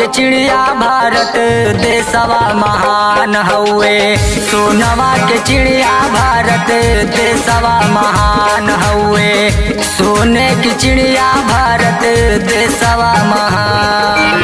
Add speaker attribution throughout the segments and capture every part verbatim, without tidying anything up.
Speaker 1: चिड़िया भारत देशवा महान हउए। सोनवा के चिड़िया भारत देशवा महान हउए। सोने की चिड़िया भारत देशवा महान।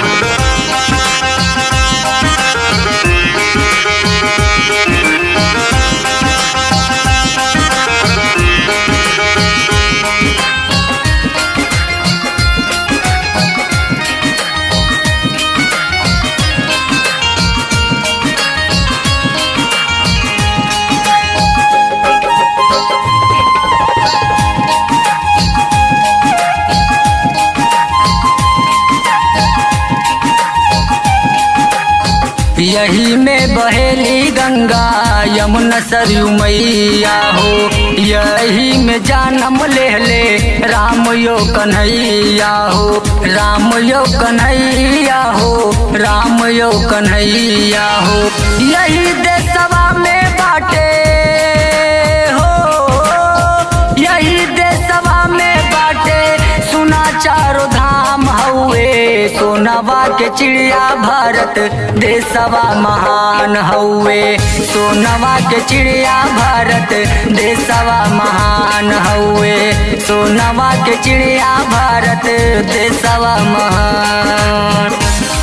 Speaker 1: यही में बहेली गंगा यमुना सरयू मैया हो। यही में जानम ले ले राम यो कन्हैया हो। राम यो कन्हैया हो, राम यो कन्हैया हो। यही देशवा में बाटे हो, यही देशवा में बाटे सुना चारों धाम हउए। सोनवा के चिड़िया भारत देशवा महान हउए। सोनवा के चिड़िया भारत देशवा महान हउए। सोनवा के चिड़िया भारत देशवा महान।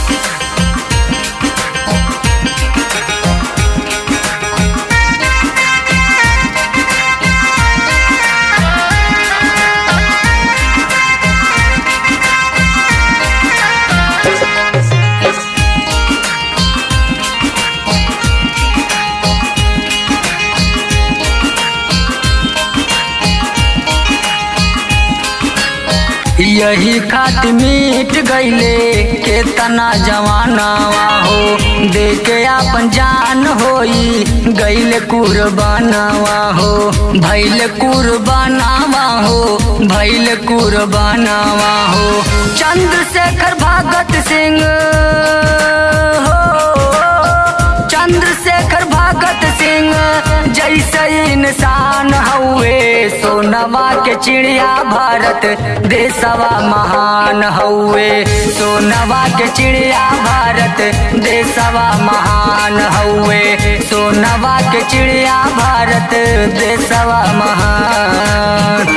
Speaker 1: यही खात मीट गईले केतना जवानावा हो। देखे आपन जान होई गईले कुर्बानावा हो। भइल कुर्बानावा हो, भइल कुर्बानावा हो। चंद्रशेखर भगत सिंह हो, चंद्रशेखर भगत सिंह जैसे इंसान हउए। सोनवा के चिड़िया भारत देशवा महान हउए। सोनवा के चिड़िया भारत देशवा महान हउए। सोनवा के चिड़िया भारत देशवा महान।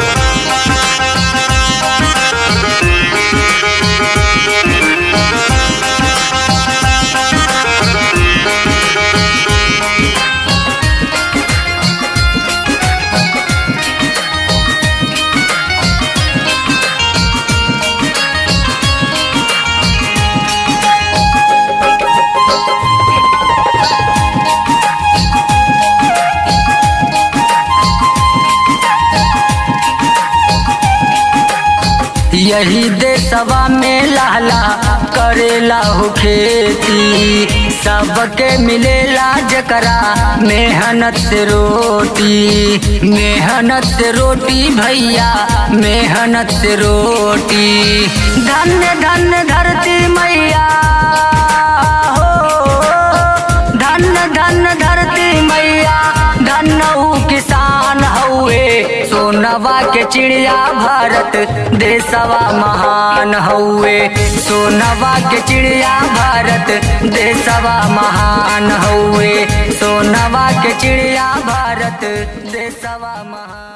Speaker 1: यही देशवा में लाला करेला हो खेती। सबके मिलेला जकरा मेहनत से रोटी। मेहनत से रोटी भैया, मेहनत से रोटी। धन्य धन्य धरती मैया हो, धन्य धन्य धरती मैया। धन्य किसान हउए। सोनवा के चिड़िया भारत देशवा महान हउए। सोनवा के चिड़िया भारत देशवा महान हउए। सोनवा के चिड़िया भारत देशवा महान।